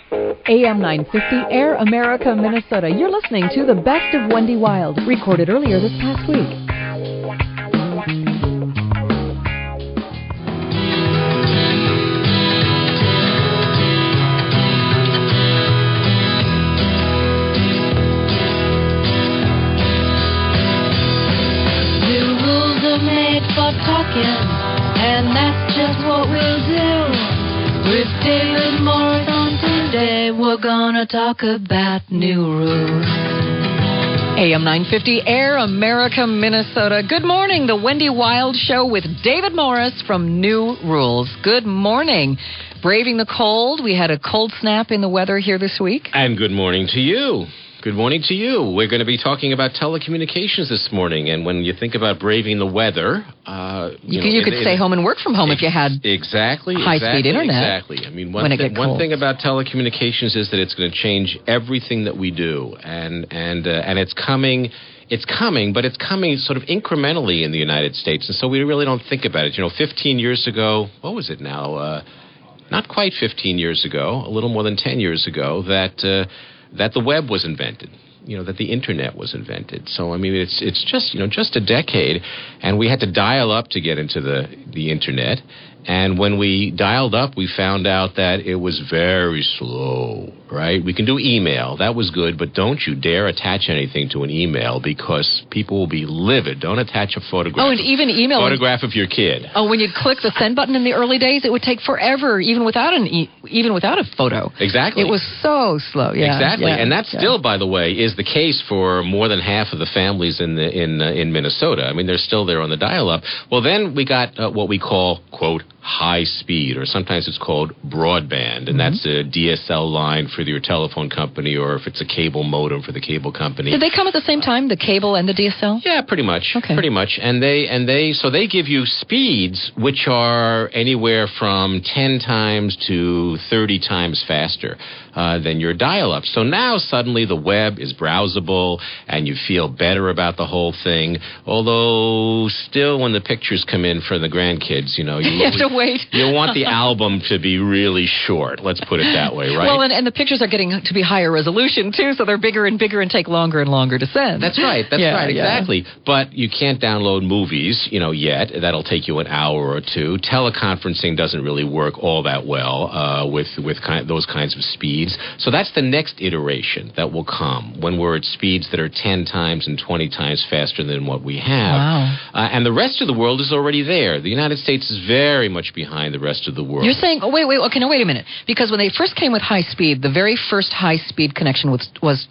AM 950, Air America, Minnesota. You're listening to the best of Wendy Wild, recorded earlier this past week. New rules are made for talking, and that's just what we'll do. With David Morris on today, we're gonna talk about new rules. AM 950, Air America, Minnesota. Good morning, the Wendy Wild Show with David Morris from New Rules. Good morning. Braving the cold. We had a cold snap in the weather here this week. And good morning to you. Good morning to you. We're going to be talking about telecommunications this morning. And when you think about braving the weather... you could stay home and work from home if you had high-speed internet. Exactly. I mean, one thing about telecommunications is that it's going to change everything that we do. And it's coming... It's coming, but it's coming sort of incrementally in the United States. And so we really don't think about it. 15 years ago... What was it now? Not quite 15 years ago. A little more than 10 years ago that the web was invented, that the internet was invented. So, I mean, it's just a decade, and we had to dial up to get into the internet. And when we dialed up, we found out that it was very slow, right? We can do email. That was good, but don't you dare attach anything to an email because people will be livid. Don't attach a photograph. Oh, and even email. Photograph of your kid. Oh, when you'd click the send button in the early days, it would take forever, even without a photo. Exactly. It was so slow. Yeah. Exactly. Yeah, and that still, by the way, is the case for more than half of the families in Minnesota. I mean, they're still there on the dial-up. Well, then we got what we call, quote, high speed, or sometimes it's called broadband, and that's a DSL line for your telephone company, or if it's a cable modem for the cable company. Did they come at the same time, the cable and the DSL? Yeah, pretty much. Okay. Pretty much. And they give you speeds which are anywhere from 10 times to 30 times faster than your dial-up. So now suddenly the web is browsable and you feel better about the whole thing. Although still, when the pictures come in for the grandkids, you have to wait. You want the album to be really short. Let's put it that way, right? Well, and the pictures are getting to be higher resolution too, so they're bigger and bigger and take longer and longer to send. That's right. Exactly. But you can't download movies, yet. That'll take you an hour or two. Teleconferencing doesn't really work all that well with those kinds of speeds. So that's the next iteration that will come when we're at speeds that are 10 times and 20 times faster than what we have. Wow. And the rest of the world is already there. The United States is very much behind the rest of the world. You're saying, wait a minute. Because when they first came with high speed, the very first high speed connection was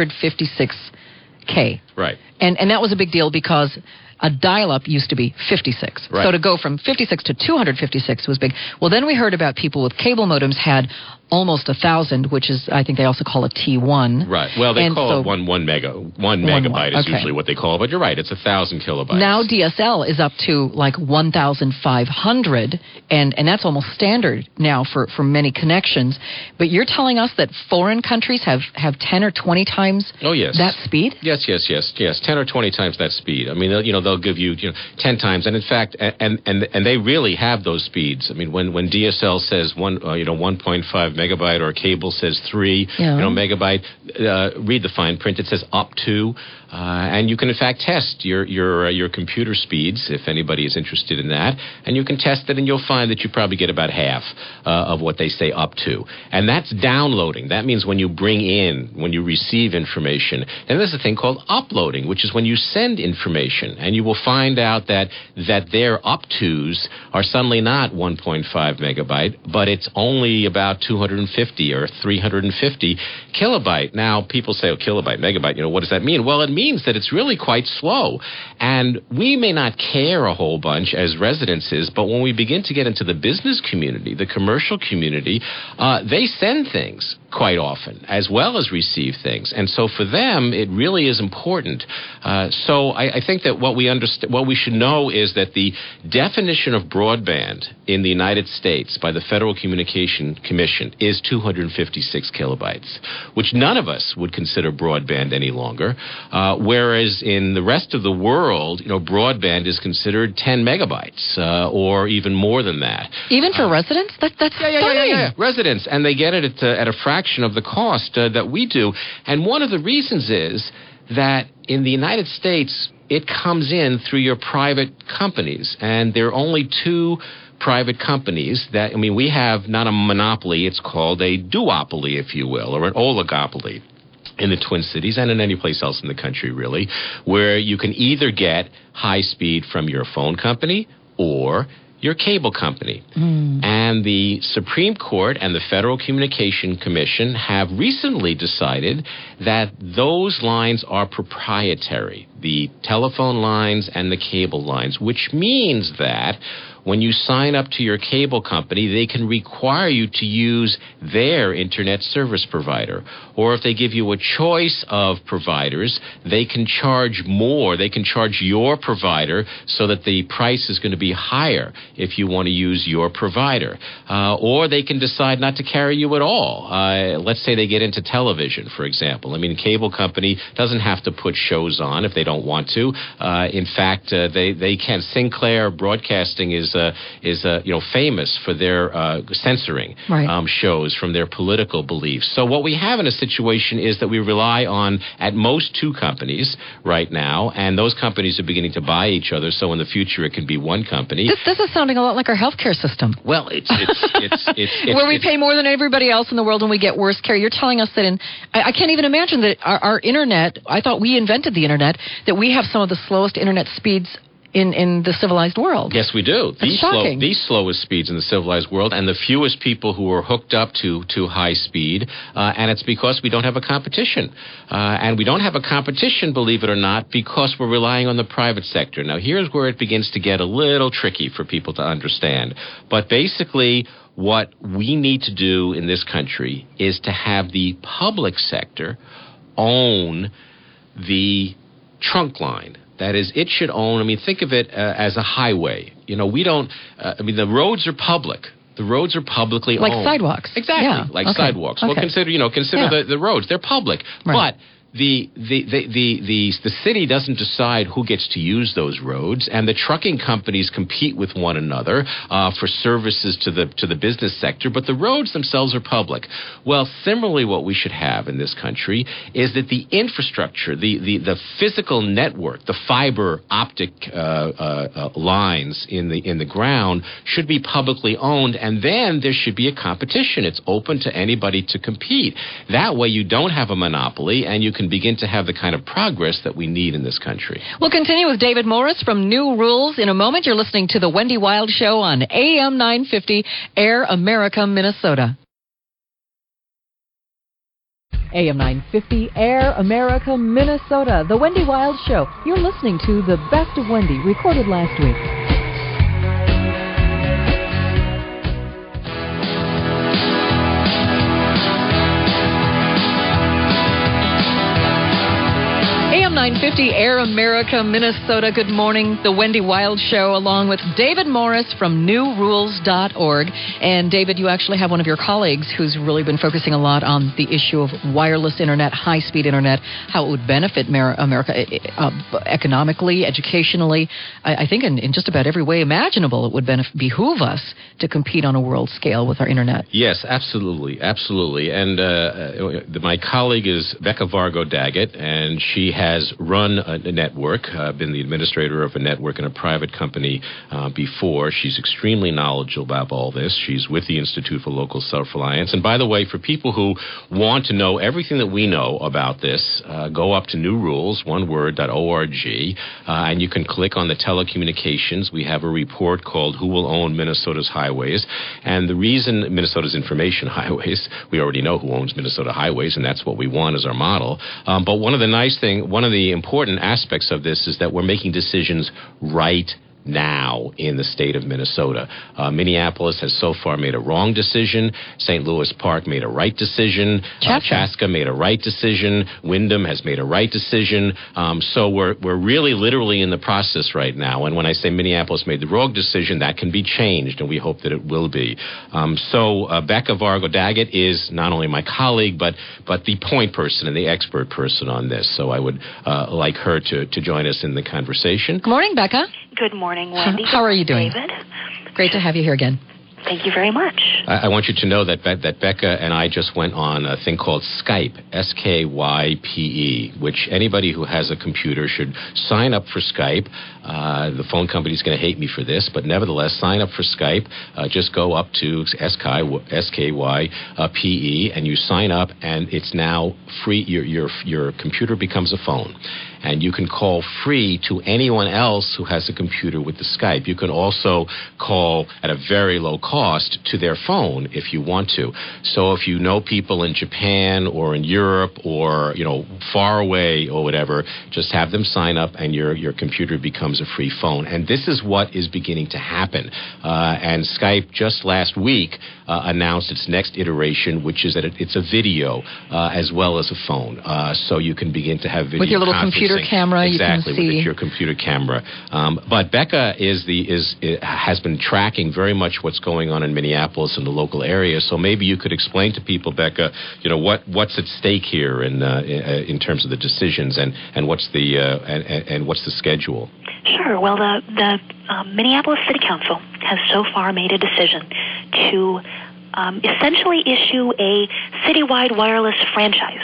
256K. Right. And that was a big deal because a dial-up used to be 56. Right. So to go from 56 to 256 was big. Well, then we heard about people with cable modems had almost 1,000, which is, I think they also call it T1. Right. Well, they call it one megabyte is usually what they call it. But you're right, it's 1,000 kilobytes. Now DSL is up to like 1,500, and that's almost standard now for many connections. But you're telling us that foreign countries have 10 or 20 times that speed? Yes, 10 or 20 times that speed. I mean, they'll give you 10 times, and in fact, and they really have those speeds. I mean, when DSL says 1.5 megabyte, or cable says 3 megabyte, read the fine print. It says up to, and you can in fact test your computer speeds if anybody is interested in that, and you can test it, and you'll find that you probably get about half of what they say up to, and that's downloading. That means when you receive information. And there's a thing called uploading, which is when you send information, and you will find out that their up tos are suddenly not 1.5 megabyte, but it's only about 250 or 350 kilobyte. Now, people say, kilobyte, megabyte, what does that mean? Well, it means that it's really quite slow. And we may not care a whole bunch as residences, but when we begin to get into the business community, the commercial community, they send things quite often, as well as receive things. And so for them, it really is important. So I think that what we should know is that the definition of broadband in the United States by the Federal Communication Commission is 256 kilobytes, which none of us would consider broadband any longer, whereas in the rest of the world, broadband is considered 10 megabytes or even more than that. Even for residents? That's stunning. Yeah. Residents, and they get it at a fraction fraction of the cost that we do. And one of the reasons is that in the United States, it comes in through your private companies, and there are only two private companies that, we have not a monopoly, it's called a duopoly, if you will, or an oligopoly in the Twin Cities and in any place else in the country, really, where you can either get high speed from your phone company or your cable company. And the Supreme Court and the Federal Communication Commission have recently decided that those lines are proprietary, the telephone lines and the cable lines, which means that when you sign up to your cable company, they can require you to use their internet service provider. Or if they give you a choice of providers, they can charge more. They can charge your provider so that the price is going to be higher if you want to use your provider. Or they can decide not to carry you at all. Let's say they get into television, for example. A cable company doesn't have to put shows on if they don't want to. In fact, they can. Sinclair Broadcasting is famous for their censoring shows from their political beliefs. So what we have in a situation is that we rely on at most two companies right now, and those companies are beginning to buy each other. So in the future, it can be one company. This is sounding a lot like our healthcare system. Well, it's where we pay more than everybody else in the world and we get worse care. You're telling us that I can't even imagine that our internet. I thought we invented the internet. That we have some of the slowest internet speeds in the civilized world. Yes, we do. The slowest speeds in the civilized world, and the fewest people who are hooked up to high speed, and it's because we don't have a competition. And we don't have a competition, believe it or not, because we're relying on the private sector. Now, here's where it begins to get a little tricky for people to understand. But basically, what we need to do in this country is to have the public sector own the trunk line. That is, it should own, think of it as a highway. We don't, the roads are public. The roads are publicly owned. Like sidewalks. Exactly, yeah. Sidewalks. Okay. Well, consider the roads. They're public. Right. But the city doesn't decide who gets to use those roads, and the trucking companies compete with one another for services to the business sector, but the roads themselves are public. Well, similarly, what we should have in this country is that the infrastructure, the physical network, the fiber optic lines in the ground should be publicly owned, and then there should be a competition. It's open to anybody to compete. That way you don't have a monopoly, and you can begin to have the kind of progress that we need in this country. We'll continue with David Morris from New Rules in a moment. You're listening to The Wendy Wild Show on AM 950, Air America, Minnesota. AM 950, Air America, Minnesota. The Wendy Wild Show. You're listening to The Best of Wendy, recorded last week. AM 950, Air America, Minnesota. Good morning. The Wendy Wild Show, along with David Morris from newrules.org. And David, you actually have one of your colleagues who's really been focusing a lot on the issue of wireless internet, high-speed internet, how it would benefit America economically, educationally. I think in just about every way imaginable, it would behoove us to compete on a world scale with our internet. Yes, absolutely, absolutely. And my colleague is Becca Vargo Daggett, and she has run a network, been the administrator of a network in a private company before. She's extremely knowledgeable about all this. She's with the Institute for Local Self-Reliance. And by the way, for people who want to know everything that we know about this, go up to New Rules, one word, .org, and you can click on the telecommunications. We have a report called Who Will Own Minnesota's Highways? And the reason Minnesota's information highways, we already know who owns Minnesota highways, and that's what we want as our model. But one of the important aspects of this is that we're making decisions right now in the state of Minnesota. Minneapolis has so far made a wrong decision. St. Louis Park made a right decision. Chaska made a right decision. Wyndham has made a right decision. So we're really literally in the process right now. And when I say Minneapolis made the wrong decision, that can be changed, and we hope that it will be. So Becca Vargo Daggett is not only my colleague, but the point person and the expert person on this. So I would like her to join us in the conversation. Good morning, Becca. Good morning, Wendy. How are you doing? David. Great to have you here again. Thank you very much. I want you to know that Becca and I just went on a thing called Skype, Skype, which anybody who has a computer should sign up for Skype. The phone company's going to hate me for this, but nevertheless, sign up for Skype. Just go up to Skype, and you sign up, and it's now free. Your computer becomes a phone. And you can call free to anyone else who has a computer with the Skype. You can also call at a very low cost to their phone if you want to. So if you know people in Japan or in Europe or, far away or whatever, just have them sign up and your computer becomes a free phone. And this is what is beginning to happen. And Skype just last week announced its next iteration, which is that it's a video as well as a phone. So you can begin to have video with your little computer camera. Exactly, you can see. with your computer camera. But Becca has been tracking very much what's going on in Minneapolis and the local area. So maybe you could explain to people, Becca, what's at stake here in terms of the decisions and what's the schedule. Sure. Well, the Minneapolis City Council has so far made a decision to essentially issue a citywide wireless franchise.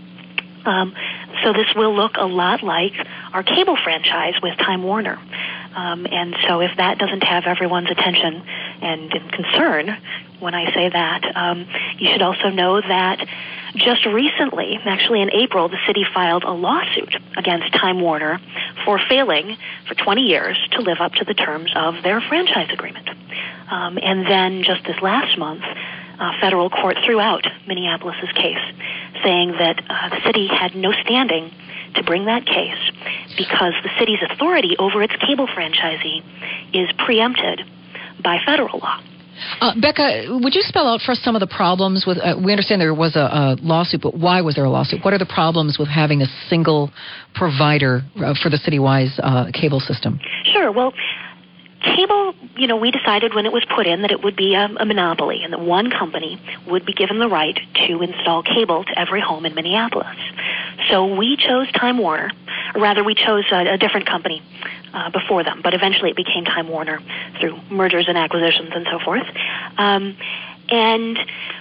So this will look a lot like our cable franchise with Time Warner. And so if that doesn't have everyone's attention and concern when I say that, you should also know that just recently, actually in April, the city filed a lawsuit against Time Warner for failing for 20 years to live up to the terms of their franchise agreement. And then just this last month, federal court threw out Minneapolis's case, saying that the city had no standing to bring that case because the city's authority over its cable franchisee is preempted by federal law. Becca, would you spell out for us some of the problems with, we understand there was a lawsuit, but why was there a lawsuit? What are the problems with having a single provider for the citywide cable system? Sure. Well, cable, we decided when it was put in that it would be a monopoly and that one company would be given the right to install cable to every home in Minneapolis. So we chose Time Warner, or rather we chose a different company before them, but eventually it became Time Warner through mergers and acquisitions and so forth. And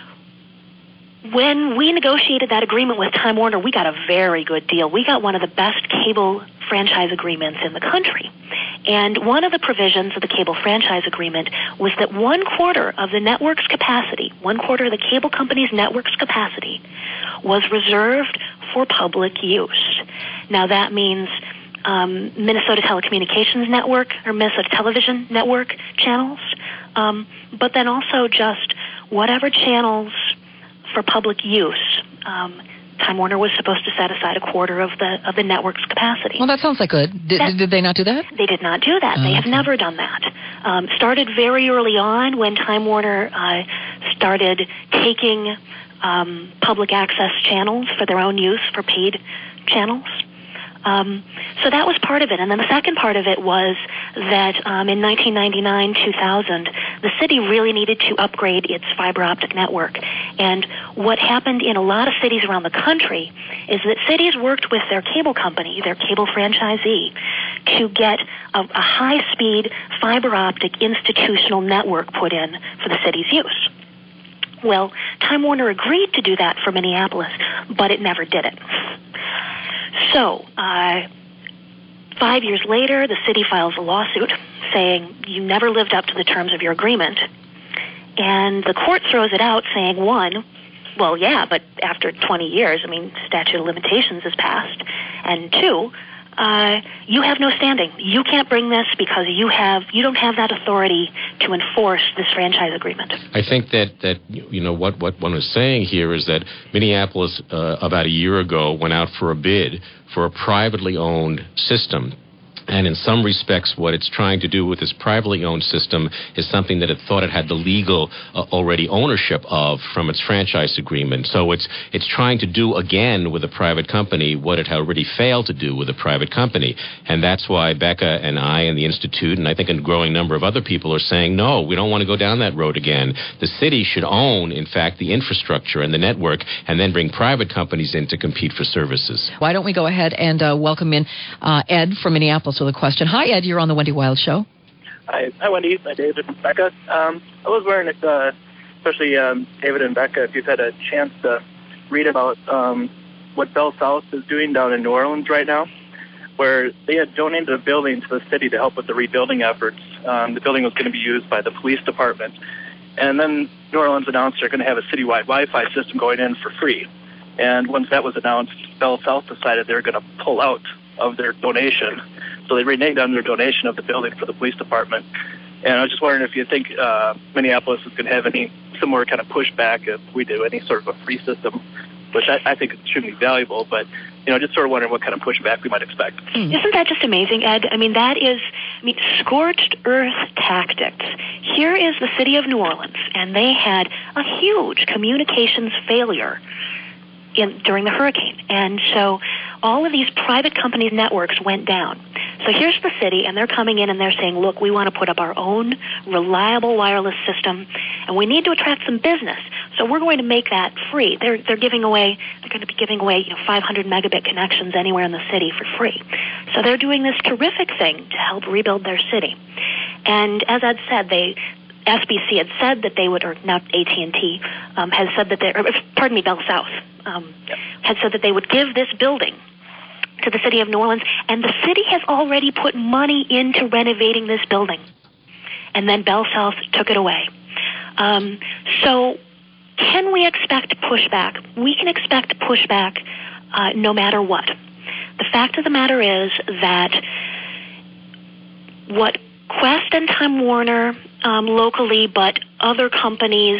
when we negotiated that agreement with Time Warner, we got a very good deal. We got one of the best cable franchise agreements in the country. And one of the provisions of the cable franchise agreement was that 1/4 of the network's capacity, 1/4 of the cable company's network's capacity, was reserved for public use. Now that means Minnesota Telecommunications Network or Minnesota Television Network channels, but then also just whatever channels for public use. Time Warner was supposed to set aside 1/4 of the network's capacity. Well, that sounds like good. Did they not do that? They did not do that. They have never done that. Started very early on when Time Warner started taking public access channels for their own use for paid channels. So that was part of it. And then the second part of it was that in 1999-2000, the city really needed to upgrade its fiber optic network. And what happened in a lot of cities around the country is that cities worked with their cable company, their cable franchisee, to get a high-speed fiber optic institutional network put in for the city's use. Well, Time Warner agreed to do that for Minneapolis, but it never did it. So, 5 years later, the city files a lawsuit saying you never lived up to the terms of your agreement. And the court throws it out saying, one, well, yeah, but after 20 years, statute of limitations has passed. And two, you have no standing. You can't bring this because you don't have that authority to enforce this franchise agreement. I think that what one was saying here is that Minneapolis about a year ago went out for a bid for a privately owned system. And in some respects, what it's trying to do with this privately owned system is something that it thought it had the legal already ownership of from its franchise agreement. So it's trying to do again with a private company what it had already failed to do with a private company. And that's why Becca and I and the Institute, and I think a growing number of other people are saying, no, we don't want to go down that road again. The city should own, in fact, the infrastructure and the network and then bring private companies in to compete for services. Why don't we go ahead and welcome in Ed from Minneapolis with a question. Hi, Ed. You're on the Wendy Wild Show. Hi, Wendy. Hi, David and Becca. I was wondering if, especially David and Becca, if you've had a chance to read about what Bell South is doing down in New Orleans right now, where they had donated a building to the city to help with the rebuilding efforts. The building was going to be used by the police department. And then New Orleans announced they're going to have a citywide Wi-Fi system going in for free. And once that was announced, Bell South decided they were going to pull out of their donation. So they reneged on their donation of the building for the police department. And I was just wondering if you think Minneapolis is going to have any similar kind of pushback if we do any sort of a free system, which I think is extremely valuable. But, just sort of wondering what kind of pushback we might expect. Isn't that just amazing, Ed? I mean, that is, scorched earth tactics. Here is the city of New Orleans, and they had a huge communications failure during the hurricane. And so all of these private companies' networks went down. So here's the city, and they're coming in and they're saying, look, we want to put up our own reliable wireless system, and we need to attract some business. So we're going to make that free. They're going to be giving away 500 megabit connections anywhere in the city for free. So they're doing this terrific thing to help rebuild their city. And as Ed said, SBC had said that they would, or not AT&T, has said that Bell South had said that they would give this building to the city of New Orleans, and the city has already put money into renovating this building. And then Bell South took it away. So can we expect pushback? We can expect pushback no matter what. The fact of the matter is that what Qwest and Time Warner locally, but other companies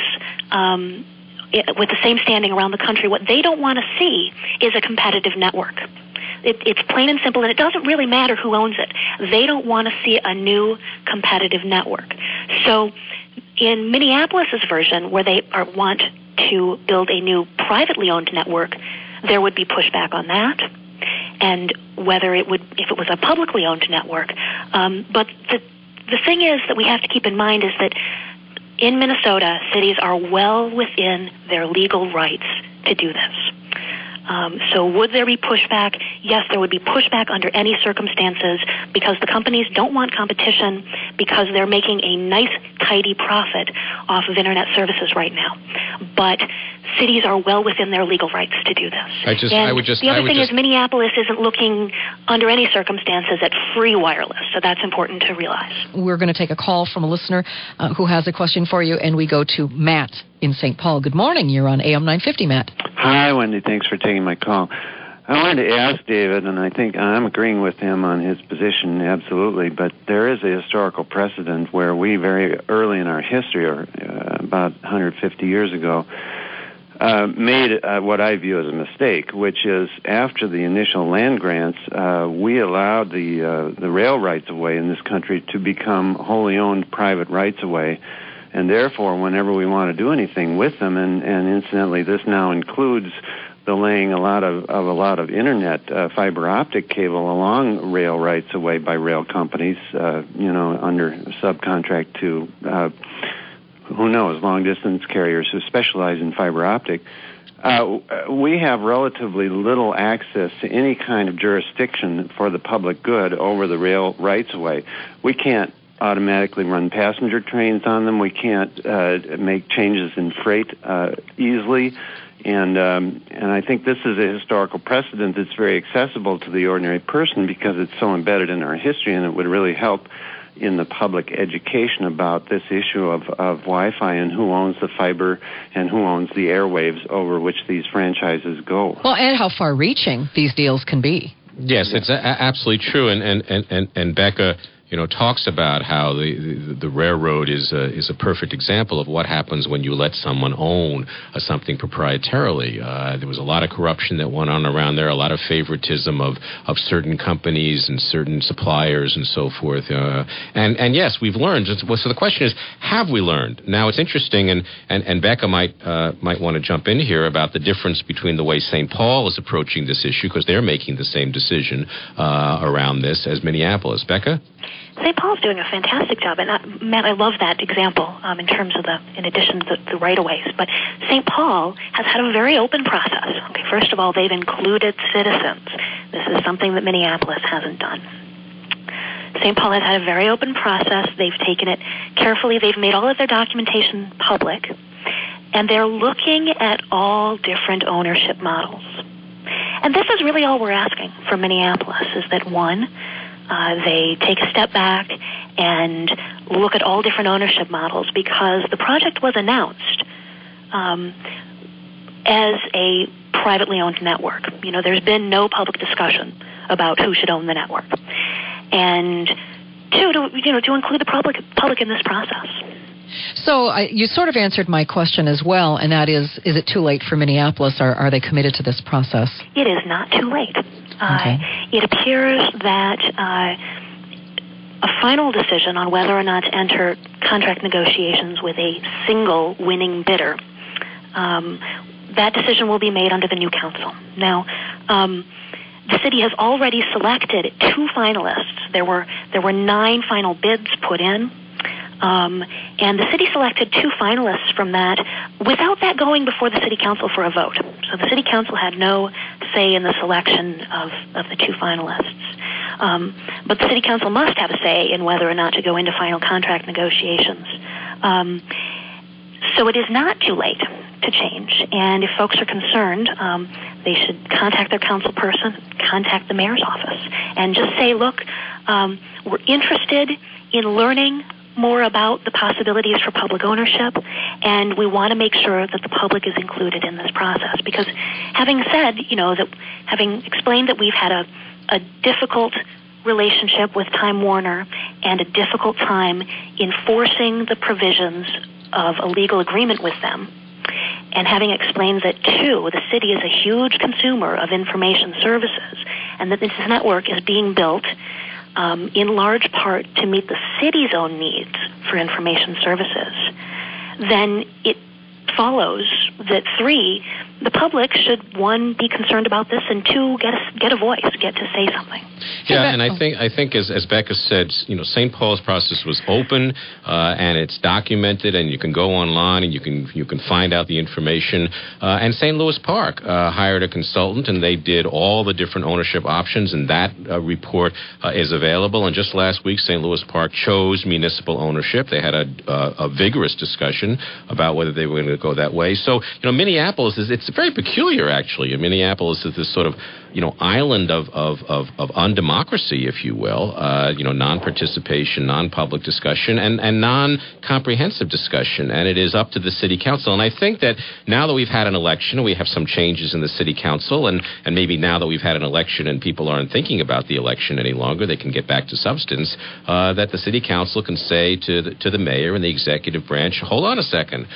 with the same standing around the country, what they don't want to see is a competitive network. It's plain and simple, and it doesn't really matter who owns it. They don't want to see a new competitive network. So in Minneapolis's version, where they want to build a new privately owned network, there would be pushback on that, and if it was a publicly owned network. But the thing is that we have to keep in mind is that in Minnesota, cities are well within their legal rights to do this. So would there be pushback? Yes, there would be pushback under any circumstances because the companies don't want competition because they're making a nice, tidy profit off of Internet services right now. But cities are well within their legal rights to do this. The other thing is Minneapolis isn't looking under any circumstances at free wireless, so that's important to realize. We're going to take a call from a listener who has a question for you, and we go to Matt in St. Paul. Good morning. You're on AM 950, Matt. Hi, Wendy. Thanks for taking my call. I wanted to ask David, and I think I'm agreeing with him on his position, absolutely, but there is a historical precedent where we very early in our history, or about 150 years ago, made what I view as a mistake, which is after the initial land grants, we allowed the rail rights-of-way in this country to become wholly owned private rights-of-way. And therefore, whenever we want to do anything with them, and incidentally, this now includes the laying a lot of internet fiber optic cable along rail rights away by rail companies, under subcontract to who knows, long distance carriers who specialize in fiber optic. We have relatively little access to any kind of jurisdiction for the public good over the rail rights away. We can't automatically run passenger trains on them. We can't make changes in freight easily. And I think this is a historical precedent that's very accessible to the ordinary person because it's so embedded in our history, and it would really help in the public education about this issue of Wi-Fi and who owns the fiber and who owns the airwaves over which these franchises go. Well, and how far-reaching these deals can be. Yes, it's absolutely true. And Becca, talks about how the railroad is a perfect example of what happens when you let someone own something proprietarily. There was a lot of corruption that went on around there, a lot of favoritism of certain companies and certain suppliers and so forth. And yes, we've learned. So the question is, have we learned? Now, it's interesting, and Becca might want to jump in here about the difference between the way St. Paul is approaching this issue, because they're making the same decision around this as Minneapolis. Becca? St. Paul's doing a fantastic job, and Matt, I love that example in terms of in addition to the right-of-ways. But St. Paul has had a very open process. Okay, first of all, they've included citizens. This is something that Minneapolis hasn't done. St. Paul has had a very open process. They've taken it carefully. They've made all of their documentation public, and they're looking at all different ownership models. And this is really all we're asking from Minneapolis, is that, one, they take a step back and look at all different ownership models, because the project was announced as a privately owned network. You know, there's been no public discussion about who should own the network. And two, to include the public in this process. So you sort of answered my question as well, and that is it too late for Minneapolis? Are they committed to this process? It is not too late. Okay. It appears that a final decision on whether or not to enter contract negotiations with a single winning bidder, that decision will be made under the new council. Now, the city has already selected 2 finalists. There were 9 final bids put in. And the city selected 2 finalists from that without that going before the city council for a vote. So the city council had no say in the selection of the 2 finalists. But the city council must have a say in whether or not to go into final contract negotiations. So it is not too late to change. And if folks are concerned, they should contact their council person, contact the mayor's office, and just say, look, we're interested in learning more about the possibilities for public ownership, and we want to make sure that the public is included in this process. Because having said, having explained that we've had a difficult relationship with Time Warner and a difficult time enforcing the provisions of a legal agreement with them, and having explained that, too, the city is a huge consumer of information services, and that this network is being built in large part to meet the city's own needs for information services, then it follows that 3, the public should, 1, be concerned about this, and 2, get a voice, get to say something. Yeah, and I think as Becca said, St. Paul's process was open and it's documented, and you can go online and you can find out the information. And St. Louis Park hired a consultant, and they did all the different ownership options, and that report is available. And just last week, St. Louis Park chose municipal ownership. They had a vigorous discussion about whether they were going to go that way. So, Minneapolis it's very peculiar, actually. Minneapolis is this sort of island of undemocracy, if you will, non-participation, non-public discussion, and non-comprehensive discussion, and it is up to the city council. And I think that now that we've had an election, we have some changes in the city council, and maybe now that we've had an election and people aren't thinking about the election any longer, they can get back to substance, that the city council can say to the mayor and the executive branch, hold on a second,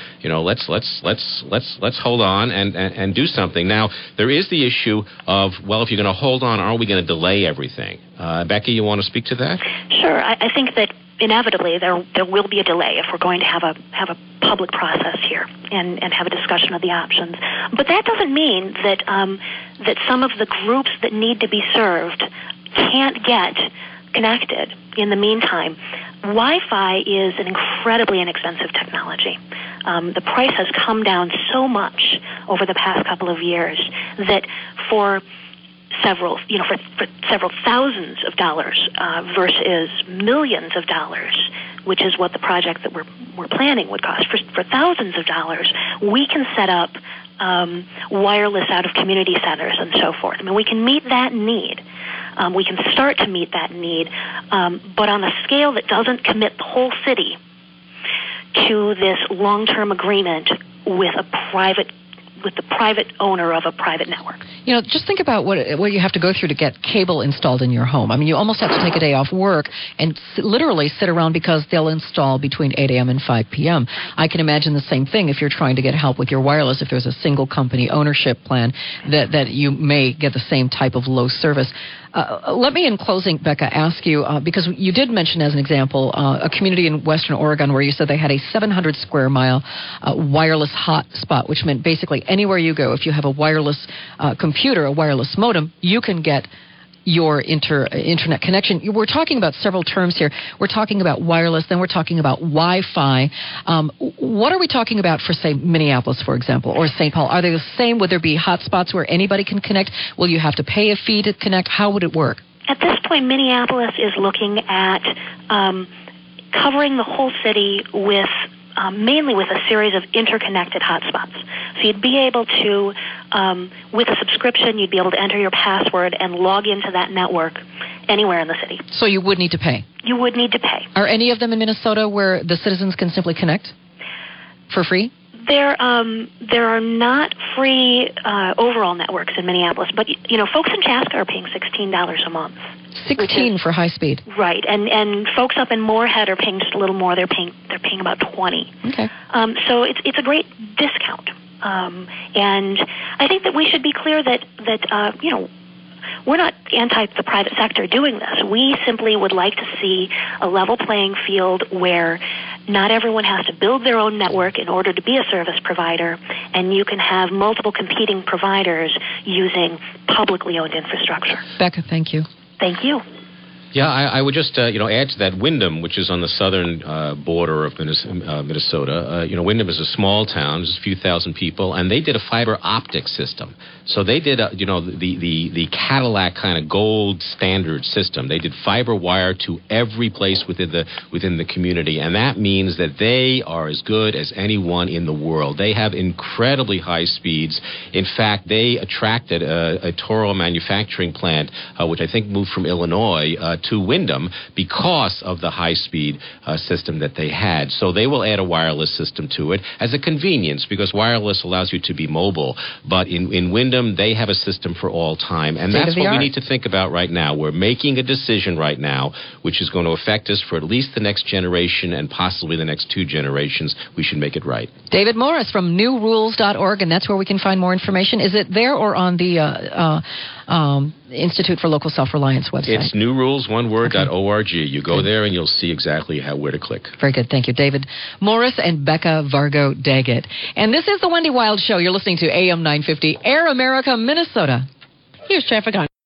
let's hold on and do something. Now, there is the issue of, well, if you're going to hold on, are we going to delay everything? Becky, you want to speak to that? Sure. I think that inevitably there will be a delay if we're going to have a public process here and have a discussion of the options. But that doesn't mean that that some of the groups that need to be served can't get connected in the meantime. Wi-Fi is an incredibly inexpensive technology. The price has come down so much over the past couple of years that for several thousands of dollars versus millions of dollars, which is what the project that we're planning would cost. For thousands of dollars, we can set up wireless out of community centers and so forth. We can meet that need. We can start to meet that need, but on a scale that doesn't commit the whole city to this long-term agreement with the private owner of a private network. Just think about what you have to go through to get cable installed in your home. You almost have to take a day off work and literally sit around because they'll install between 8 a.m. and 5 p.m. I can imagine the same thing if you're trying to get help with your wireless, if there's a single company ownership plan, that you may get the same type of low service. Let me, in closing, Becca, ask you, because you did mention as an example a community in Western Oregon where you said they had a 700 square mile wireless hotspot, which meant basically anywhere you go, if you have a wireless computer, a wireless modem, you can get your internet connection. We're talking about several terms here. We're talking about wireless, then we're talking about Wi-Fi. What are we talking about for, say, Minneapolis, for example, or St. Paul? Are they the same? Would there be hotspots where anybody can connect? Will you have to pay a fee to connect? How would it work? At this point, Minneapolis is looking at covering the whole city with mainly with a series of interconnected hotspots. So you'd be able to, with a subscription, you'd be able to enter your password and log into that network anywhere in the city. So you would need to pay? You would need to pay. Are any of them in Minnesota where the citizens can simply connect for free? There are not free overall networks in Minneapolis, but folks in Chaska are paying $16 a month. 16 for high speed. Right, and folks up in Moorhead are paying just a little more. They're paying about $20. Okay. So it's a great discount, and I think that we should be clear that we're not anti the private sector doing this. We simply would like to see a level playing field where not everyone has to build their own network in order to be a service provider, and you can have multiple competing providers using publicly owned infrastructure. Becca, thank you. Thank you. Yeah, I would just add to that Windham, which is on the southern border of Minnesota. Windham is a small town, just a few thousand people, and they did a fiber optic system. So they did the Cadillac kind of gold standard system. They did fiber wire to every place within the community, and that means that they are as good as anyone in the world. They have incredibly high speeds. In fact, they attracted a Toro manufacturing plant, which I think moved from Illinois to Windham because of the high-speed system that they had. So they will add a wireless system to it as a convenience because wireless allows you to be mobile. But in Windham, they have a system for all time. And that's what we need to think about right now. We're making a decision right now which is going to affect us for at least the next generation and possibly the next 2 generations. We should make it right. David Morris from newrules.org, and that's where we can find more information. Is it there or on the Institute for Local Self-Reliance website? It's newrules.org. You go there and you'll see exactly where to click. Very good. Thank you, David Morris and Becca Vargo Daggett. And this is the Wendy Wild Show. You're listening to AM 950 Air America, Minnesota. Here's traffic on